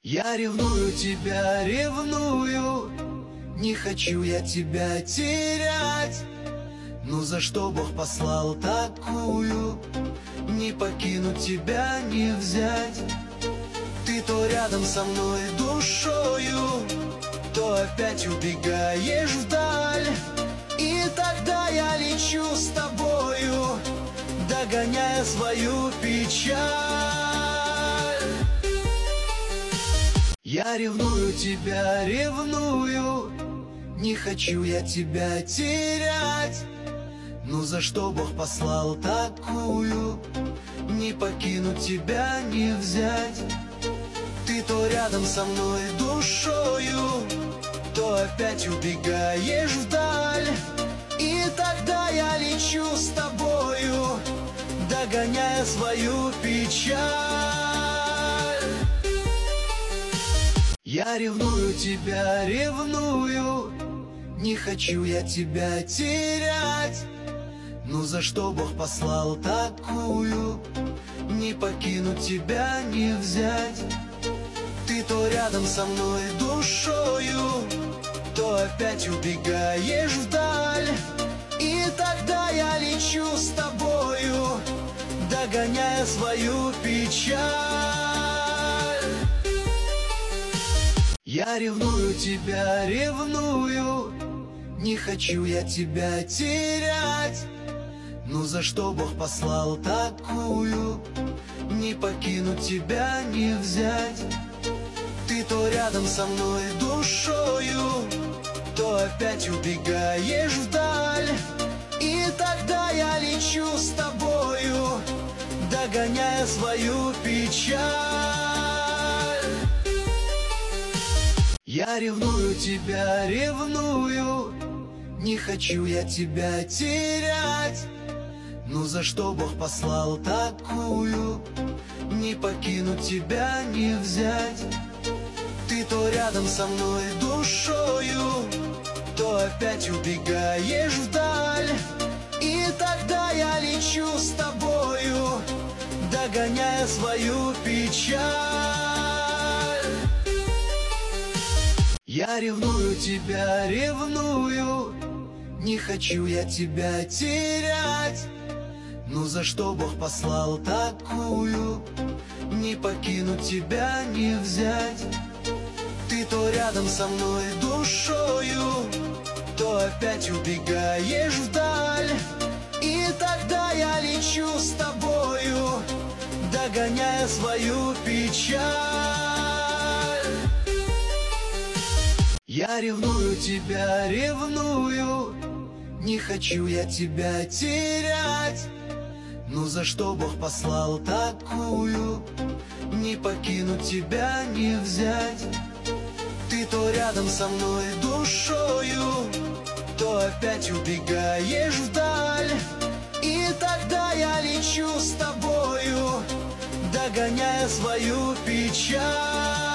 Я ревную тебя, ревную, не хочу я тебя терять. Ну за что Бог послал такую? Не покинуть тебя, не взять. Ты то рядом со мной душою, то опять убегаешь вдаль. И тогда я лечу с тобою, догоняя свою печаль. Я ревную тебя, ревную, не хочу я тебя терять. Ну за что Бог послал такую? Не покинуть тебя, не взять. Ты то рядом со мной душою, то опять убегаешь вдаль. И тогда я лечу с тобою, догоняя свою печаль. Я ревную тебя, ревную, не хочу я тебя терять. Ну за что Бог послал такую? Не покинуть тебя, не взять. Ты то рядом со мной душою, то опять убегаешь вдаль. И тогда я лечу с тобою, догоняя свою печаль. Я ревную тебя, ревную, не хочу я тебя терять. Ну за что Бог послал такую? Не покинуть тебя, не взять. Ты то рядом со мной душою, то опять убегаешь вдаль. И тогда я лечу с тобою, догоняя свою печаль. Я ревную тебя, ревную, не хочу я тебя терять. Ну за что Бог послал такую? Не покинуть тебя, не взять. Ты то рядом со мной душою, то опять убегаешь вдаль. И тогда я лечу с тобою, догоняя свою печаль. Я ревную тебя, ревную, не хочу я тебя терять. Ну за что Бог послал такую? Не покинуть тебя, не взять. Ты то рядом со мной душою, то опять убегаешь вдаль. И тогда я лечу с тобою, догоняя свою печаль. Я ревную тебя, ревную, не хочу я тебя терять. Ну за что Бог послал такую? Не покинуть тебя, не взять. Ты то рядом со мной душою, то опять убегаешь вдаль. И тогда я лечу с тобою, догоняя свою печаль.